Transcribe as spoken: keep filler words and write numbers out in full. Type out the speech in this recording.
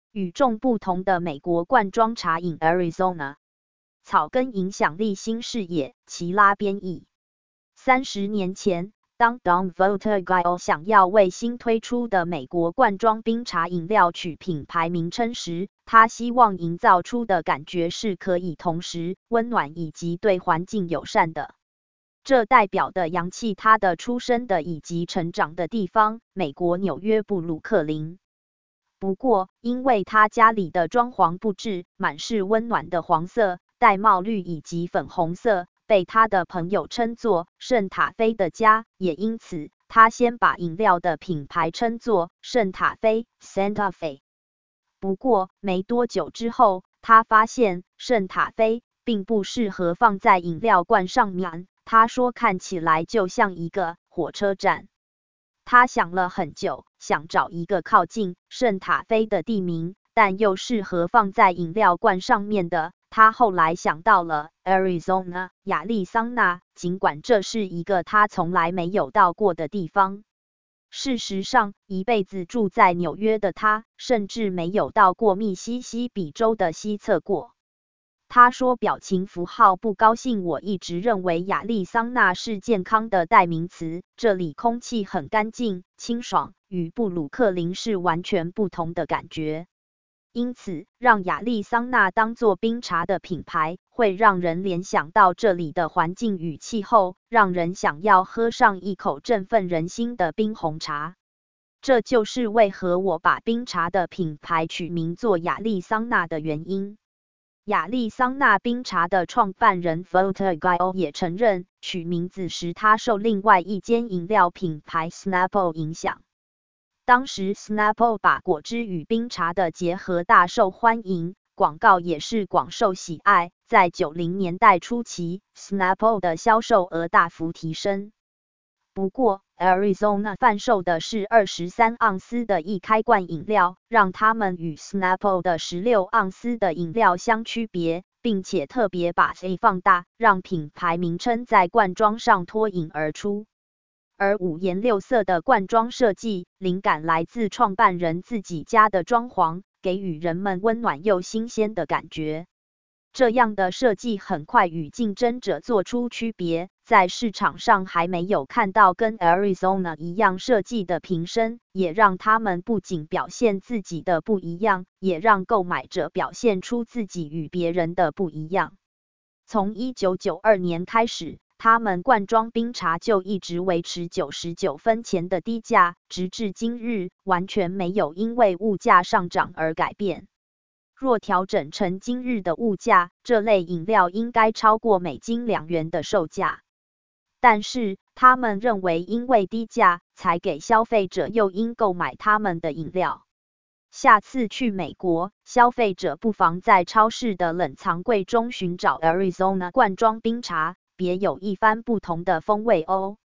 与众不同的美国罐装茶饮 Arizona 草根影响力新视野，齐拉编译。三十年前，当 Don Voltergile 想要为新推出的美国罐装冰茶饮料取品牌名称时，他希望营造出的感觉是可以同时温暖以及对环境友善的。这代表的洋气他的出生的以及成长的地方，美国纽约布鲁克林。不过，因为他家里的装潢布置满是温暖的黄色、玳瑁绿以及粉红色，被他的朋友称作圣塔菲的家，也因此他先把饮料的品牌称作圣塔菲 Santa Fe。不过没多久之后，他发现圣塔菲并不适合放在饮料罐上面，他说看起来就像一个火车站。他想了很久，想找一个靠近圣塔菲的地名，但又适合放在饮料罐上面的。他后来想到了 Arizona 亚利桑那，尽管这是一个他从来没有到过的地方。事实上，一辈子住在纽约的他，甚至没有到过密西西比州的西侧过。他说表情符号不高兴，我一直认为亚利桑那是健康的代名词，这里空气很干净、清爽，与布鲁克林是完全不同的感觉。因此，让亚利桑那当作冰茶的品牌，会让人联想到这里的环境与气候，让人想要喝上一口振奋人心的冰红茶。这就是为何我把冰茶的品牌取名做亚利桑那的原因。亚利桑那冰茶的创办人 Voltergile 也承认，取名字时他受另外一间饮料品牌 Snapple 影响。当时 Snapple 把果汁与冰茶的结合大受欢迎，广告也是广受喜爱。在九零年代初期 ，Snapple 的销售额大幅提升。不过 ，Arizona 贩售的是二十三盎司的一开罐饮料，让他们与 Snapple 的十六盎司的饮料相区别，并且特别把 A 放大，让品牌名称在罐装上脱颖而出。而五颜六色的罐装设计，灵感来自创办人自己家的装潢，给予人们温暖又新鲜的感觉。这样的设计很快与竞争者做出区别，在市场上还没有看到跟 Arizona 一样设计的瓶身，也让他们不仅表现自己的不一样，也让购买者表现出自己与别人的不一样。从一九九二年开始，他们罐装冰茶就一直维持九十九分钱的低价，直至今日，完全没有因为物价上涨而改变。若调整成今日的物价，这类饮料应该超过美金两元的售价。但是，他们认为因为低价，才给消费者诱因购买他们的饮料。下次去美国，消费者不妨在超市的冷藏柜中寻找 Arizona 罐装冰茶，别有一番不同的风味哦。